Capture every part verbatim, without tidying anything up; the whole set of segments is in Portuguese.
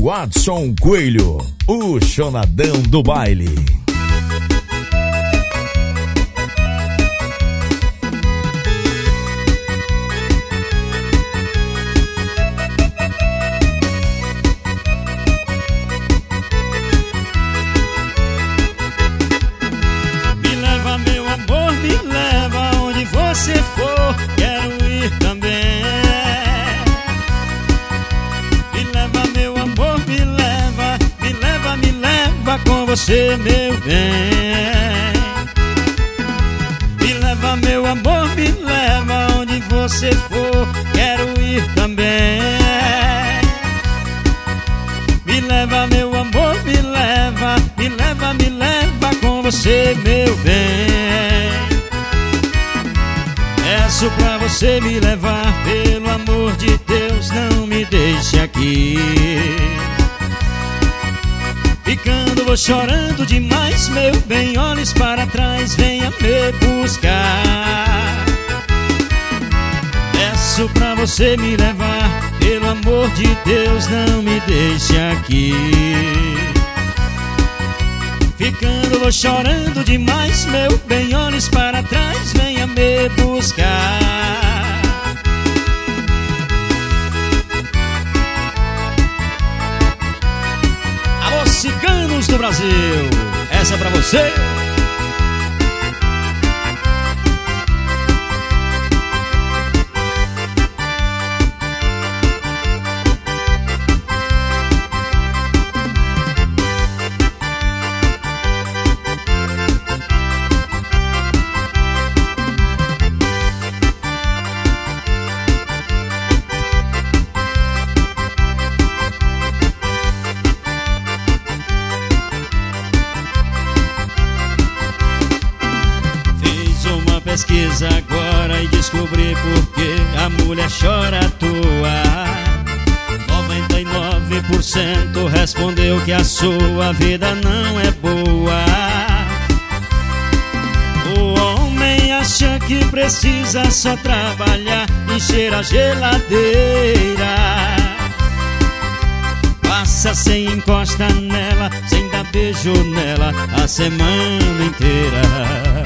Watson Coelho, o chonadão do baile. Me leva, meu amor, me leva onde você for, quero ir também. Me leva, meu amor, me leva, me leva, me leva com você, meu bem. Me leva, meu amor, me leva onde você for, quero ir também. Me leva, meu amor, me leva, me leva, me leva com você, meu bem. Peço pra você me levar, pelo amor de Deus, não me deixe aqui. Ficando, vou chorando demais, meu bem, olhes para trás, venha me buscar. Peço pra você me levar, pelo amor de Deus, não me deixe aqui. Ficando, vou chorando demais, meu bem, olhes para trás, venha me buscar. Alô, ciganos do Brasil, essa é pra você. Pesquisa agora e descobri por que a mulher chora à toa. noventa e nove por cento respondeu que a sua vida não é boa. O homem acha que precisa só trabalhar, encher a geladeira. Passa sem encosta nela, sem dar beijo nela a semana inteira.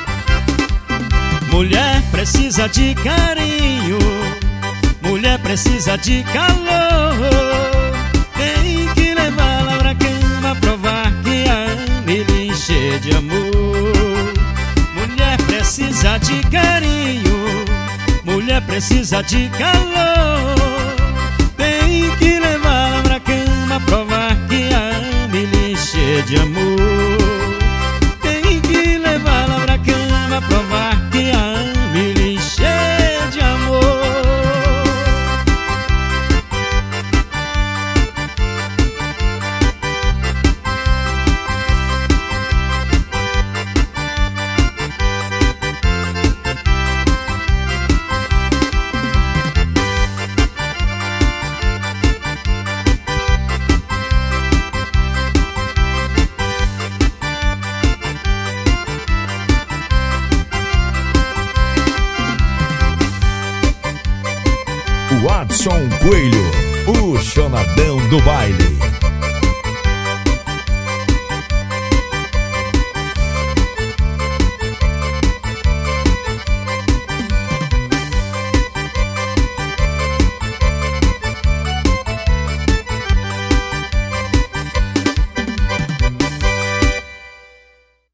Mulher precisa de carinho, mulher precisa de calor. Tem que levá-la pra cama, provar que a ama e lhe encher de amor. Mulher precisa de carinho, mulher precisa de calor. Tem que levá-la pra cama, provar que a ama e lhe encher de amor. Tem que levá-la pra cama, provar que a ama e lhe encher de amor. Watson Coelho, o chonadão do baile.